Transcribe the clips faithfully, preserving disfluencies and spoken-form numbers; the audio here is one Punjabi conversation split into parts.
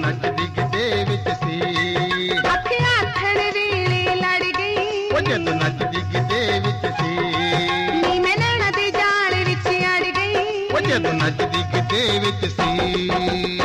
ਨੱਚਦੀ ਗਿੱਧੇ ਵਿੱਚ ਸੀ। ਅੱਖ ਆਥਣ ਵੇਲੇ ਲੜ ਗਈ ਉਹ ਜਦੋਂ ਨੱਚਦੀ ਗਿੱਧੇ ਵਿੱਚ ਸੀ। ਨੀ ਮੈਂ ਨੈਣਾ ਦੇ ਜਾਲ ਵਿੱਚ ਅੜ ਗਈ ਉਹ ਜਦੋਂ ਨੱਚਦੀ ਗਿੱਧੇ ਵਿੱਚ ਸੀ।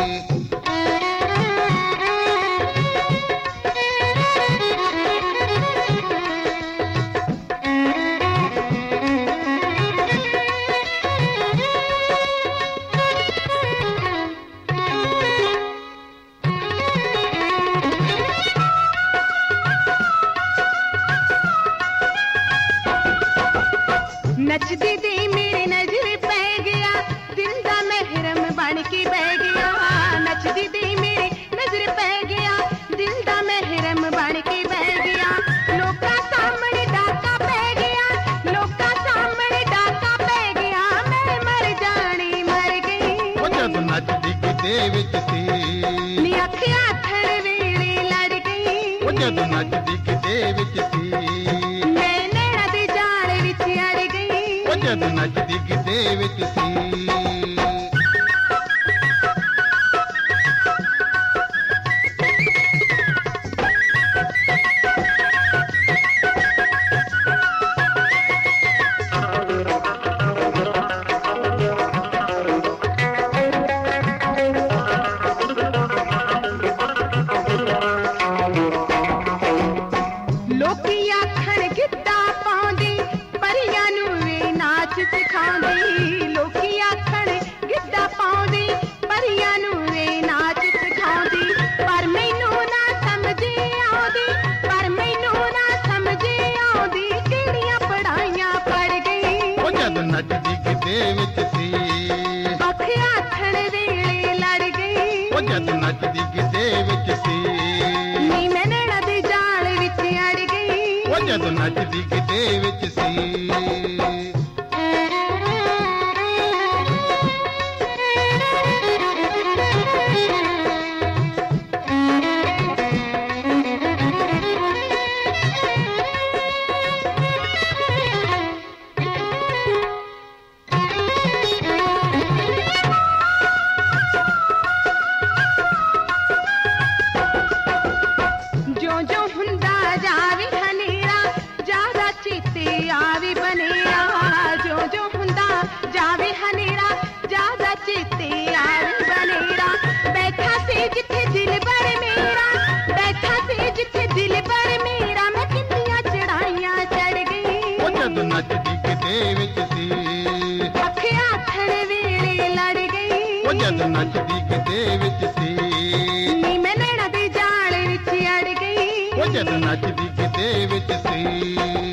ਨੱਚਦੀ ਦੀ ਮੇਰੇ ਨਜ਼ਰ ਪੈ ਗਿਆ ਦਿਲ ਦਾ ਮਹਿਰਮ ਬਣ ਕੇ ਬਹਿ ਗਿਆ। ਨੱਚਦੀ ਦੀ ਮੇਰੇ ਨਜ਼ਰ ਪੈ ਗਿਆ ਦਿਲ ਦਾ ਮਹਿਰਮ ਬਣ ਕੇ ਬਹਿ ਗਿਆ। ਲੋਕਾਂ ਸਾਹਮਣੇ ਡਾਕਾ ਪੈ ਗਿਆ ਲੋਕਾਂ ਸਾਹਮਣੇ ਡਾਕਾ ਪੈ ਗਿਆ। ਮੈਂ ਮਰ ਜਾਣੀ ਮਰ ਗਈ ਉਹ ਜਦੋਂ ਨੱਚਦੀ ਗਿੱਧੇ ਵਿੱਚ ਸੀ। ਨੀ ਅੱਖ ਆਥਣ ਵੇਲੇ ਲੜ ਗਈ ਉਹ ਜਦੋਂ ਨੱਚਦੀ ਗਿੱਧੇ ਵਿੱਚ ਸੀ। ਮੈਂ ਨੈਣਾ ਦੇ ਜਾਲ ਵਿੱਚ ਅੜ ਗਈ ਉਹ ਜਦੋਂ ਨੱਚਦੀ ਗਿੱਧੇ ਵਿੱਚ ਸੀ। ਲੋਕੀ ਆਖਣ ਗਿੱਧਾ ਪਾਉਂਦੀ ਪਰੀਆਂ ਨੂੰ ਵੀ ਨਾਚ ਸਿਖਾਉਂਦੀ। ਲੋਕੀ ਆਖਣ ਗਿੱਧਾ ਪਾਉਂਦੀ ਪਰੀਆਂ ਨੂੰ ਵੀ ਨਾਚ ਸਿਖਾਉਂਦੀ। ਪਰ ਮੈਨੂੰ ਨਾ ਸਮਝ ਆਉਂਦੀ ਪਰ ਮੈਨੂੰ ਨਾ ਸਮਝ ਆਉਂਦੀ ਕਿਹੜੀਆਂ ਪੜਾਈਆਂ ਪੜ ਗਈ ਉਹ ਜਦੋਂ ਨੱਚਦੀ ਗਿੱਧੇ ਵਿੱਚ ਸੀ। ਅੱਖ ਆਥਣ ਵੇਲੇ ਲੜ ਗਈ ਉਹ ਜਦੋਂ ਨੱਚਦੀ ਗਿੱਧੇ ਵਿੱਚ ਸੀ। ਨੀ ਮੈਂ ਨੈਣਾ ਦੇ ਜਾਲ ਵਿੱਚ ਅੜ ਗਈ ਉਹ ਜਦੋਂ ਨੱਚਦੀ ਗਿੱਧੇ ਵਿੱਚ ਸੀ। ਜੋ ਜੋ ਹੁੰਦਾ ਜਾਵੇ ਹਨੇਰਾ ਜ਼ਿਆਦਾ ਚੇਤੇ ਆਵੇ ਬਨੇਰਾ। ਜੋ ਜੋ ਹੁੰਦਾ ਜਾਵੇ ਹਨੇਰਾ ਜ਼ਿਆਦਾ ਚੇਤੇ ਆਵੇ ਬਨੇਰਾ। ਬੈਠਾ ਸੀ ਜਿੱਥੇ ਦਿਲ ਬਰ ਮੇਰਾ ਬੈਠਾ ਸੀ ਜਿੱਥੇ ਦਿਲ ਬਰ ਮੇਰਾ। ਮੈਂ ਕਿੰਨੀਆਂ ਚੜਾਈਆਂ ਚੜ ਗਈ ਉਹ ਜਦੋਂ ਨੱਚਦੀ ਗਿੱਧੇ ਵਿੱਚ ਸੀ। ਅੱਖ ਆਥਣ ਵੇਲੇ ਲੜ ਗਈ ਉਹ ਜਦੋਂ ਨੱਚਦੀ ਗਿੱਧੇ ਵਿੱਚ ਸੀ। ਨੀ ਮੈਂ ਨੈਣਾ ਦੇ ਜਾਲ ਵਿੱਚ ਅੜ ਗਈ ਉਹ ਜਦੋਂ ਨੱਚਦੀ ਗਿੱਧੇ ਵਿੱਚ ਸੀ।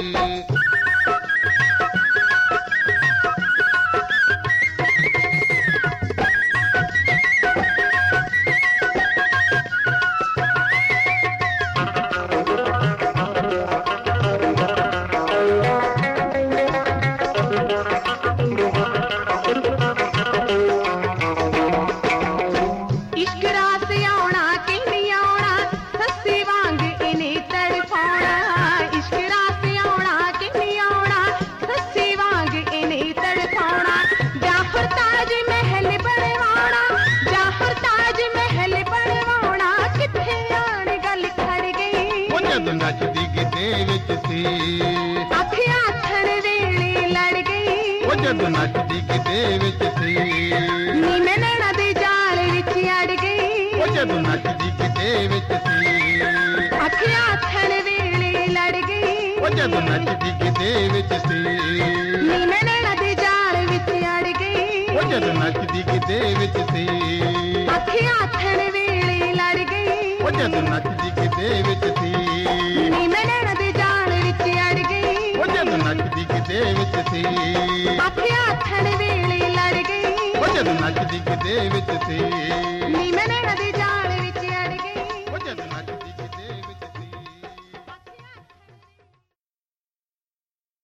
ਇਸ਼ਕ ਰਾਸ ਆਉਣਾ ਕਿ ਨਹੀਂ ਆਉਣਾ ਸੱਸੀ ਵਾਂਗ ਇਹਨੇ ਤੜਫਾਉਣਾ। ਇਸ਼ਕ ਰਾਸ ਆਉਣਾ ਕਿ ਨਹੀਂ ਆਉਣਾ ਸੱਸੀ ਵਾਂਗ ਇਹਨੇ ਤੜਫਾਉਣਾ। ਜਾਫਰ ਤਾਜ ਮਹਿਲ ਬਣਵਾਉਣਾ ਜਾਫਰ ਤਾਜ ਮਹਿਲ ਬਣਵਾਉਣਾ। ਕਿੱਥੇ ਆਣ ਗੱਲ ਖੜ ਗਈ ਉਹ ਜਦੋਂ ਨੱਚਦੀ ਗਿੱਧੇ ਵਿੱਚ ਸੀ। ਅੱਖ ਆਥਣ ਵੇਲੇ ਲੜ ਗਈ ਉਹ ਜਦੋਂ ਨੱਚਦੀ ਗਿੱਧੇ ਵਿੱਚ ਸੀ। ਨੀ ਮੈਂ ਨੈਣਾ ਦੇ ਜਾਲ ਵਿੱਚ ਅੜ ਗਈ ਉਹ ਜਦੋਂ ਨੱਚਦੀ ਗਿੱਧੇ ਵਿੱਚ ਸੀ। ਅੱਖ ਆਥਣ ਵੇਲੇ ਲੜ ਗਈ ਉਹ ਜਦੋਂ ਨੱਚਦੀ ਗਿੱਧੇ ਵਿੱਚ ਸੀ। ਨੀ ਮੈਂ ਨੈਣਾ ਦੇ ਜਾਲ ਵਿੱਚ ਅੜ ਗਈ ਉਹ ਜਦੋਂ ਨੱਚਦੀ ਗਿੱਧੇ ਵਿੱਚ ਸੀ। ਅੱਖ ਆਥਣ ਵੇਲੇ ਲੜ ਗਈ ਉਹ ਜਦੋਂ ਨੱਚਦੀ ਗਿੱਧੇ ਵਿੱਚ ਸੀ। ਨੀ ਮੈਂ ਨੈਣਾ ਦੇ ਜਾਲ ਵਿੱਚ ਅੜ ਗਈ ਉਹ ਜਦੋਂ ਨੱਚਦੀ ਗਿੱਧੇ ਵਿੱਚ ਸੀ। ਅੱਖ ਆਥਣ ਵੇਲੇ ਲੜ ਗਈ ਉਹ ਜਦੋਂ ਨੱਚਦੀ ਗਿੱਧੇ ਵਿੱਚ ਸੀ। ਨੀ ਮੈਂ ਨੈਣਾ ਦੇ ਜਾਲ